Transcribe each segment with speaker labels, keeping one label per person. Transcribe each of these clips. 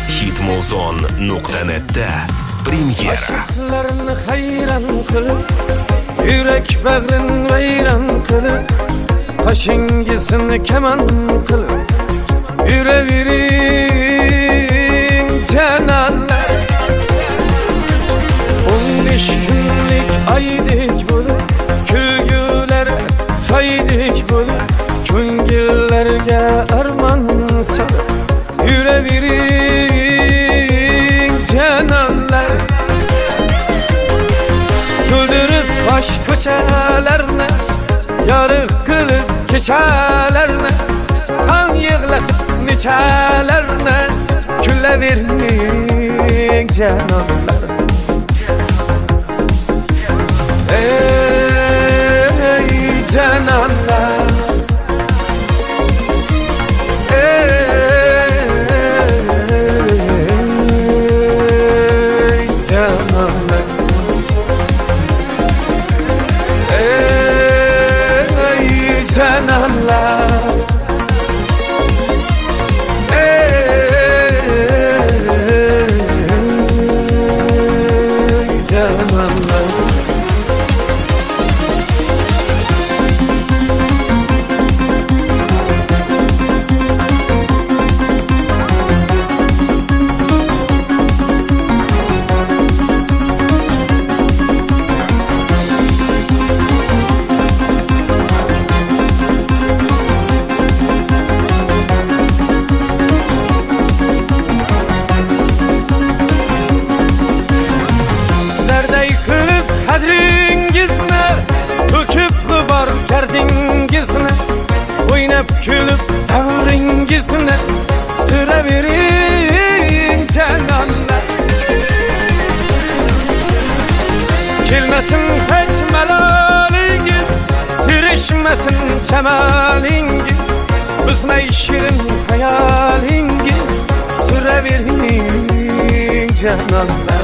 Speaker 1: Hitmuzon.net'da premyera.
Speaker 2: Aşıklarını hayran kılıp, yürek bağrın vayran kılıp, kaşingizini keman kılıp, yürevirin cananlar. 15 günlük aydık bulup, külgüler saydık bulup, küngüllerge arman salıp, yürevirin cananlar. Güldürüp baş köçelerine, yarık kılıp keçelerine, kan yığlatıp niçelerine, küllevirin cananlar. Ey cananlar, ey cananlar, ey cananlar, ey cananlar. Kadringizne, hüküp var derdingizne, oynap külüp davringizne, sıra verin cananlar. Kelmesin hiç melalingiz, tirişmesin cemalingiz, üzme şirin hayalingiz, sıra verin cananlar.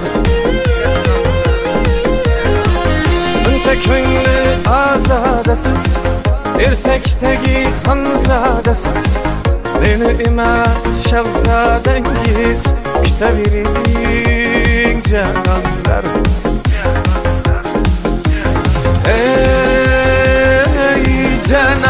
Speaker 2: Köngülü azadasız, ertekteki hanzadasız, beni imaz şahzadengiz, işte verin cananlar. Ey cananlar,